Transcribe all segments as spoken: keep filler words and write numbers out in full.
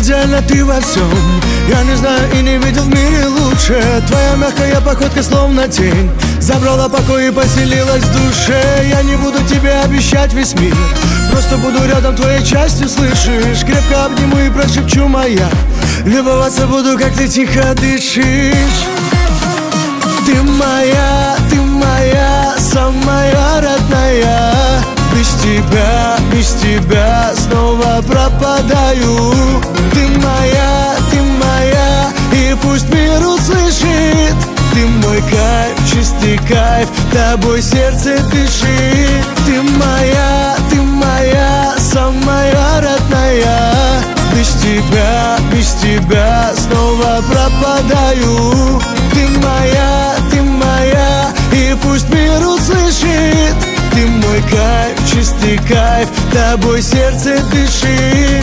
идеальна ты во всем. Я не знаю и не видел в мире лучше. Твоя мягкая походка словно тень забрала покой и поселилась в душе. Я не буду тебе обещать весь мир, просто буду рядом твоей частью, слышишь? Крепко обниму и прошепчу моя, любоваться буду, как ты тихо дышишь. Ты моя, ты моя, самая родная. Без тебя, без тебя снова пропадаю. Ты моя, ты моя, и пусть мир услышит. Ты мой кайф, чистый кайф, тобой сердце дышит. Ты моя, ты моя, самая родная. Без тебя, без тебя снова пропадаю. Ты моя, ты моя, и пусть мир услышит. Ты мой кайф, чистый кайф, тобой сердце дышит.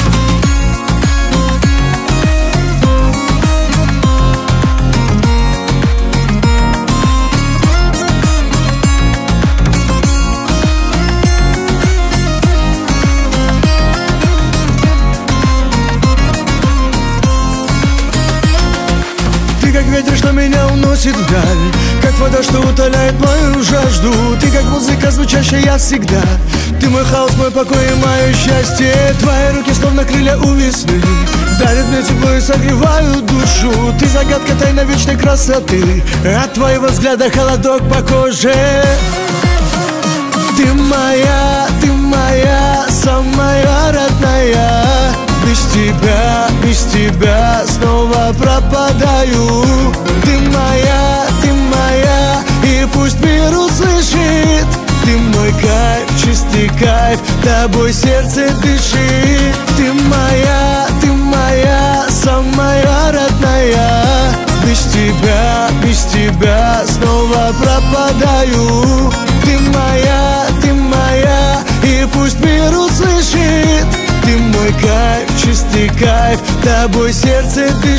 Ты как ветер, что меня уносит вдаль, как вода, что утоляет мою жажду. Ты как музыка, звучащая всегда. Ты мой хаос, мой покой и мое счастье. Твои руки словно крылья у весны, дарят мне тепло и согревают душу. Ты загадка тайна вечной красоты, от твоего взгляда холодок по коже. Ты моя, ты моя, самая родная. Без тебя, без тебя снова пропадаю. Ты моя, ты моя, и пусть мир услышит. Ты мой кайф, чистый кайф, тобой сердце дышит. Ты моя, ты моя, самая родная. Без тебя, без тебя снова пропадаю. Ты моя, ты моя, и пусть мир услышит. Ты мой кайф, чистый кайф, тобой сердце дышит.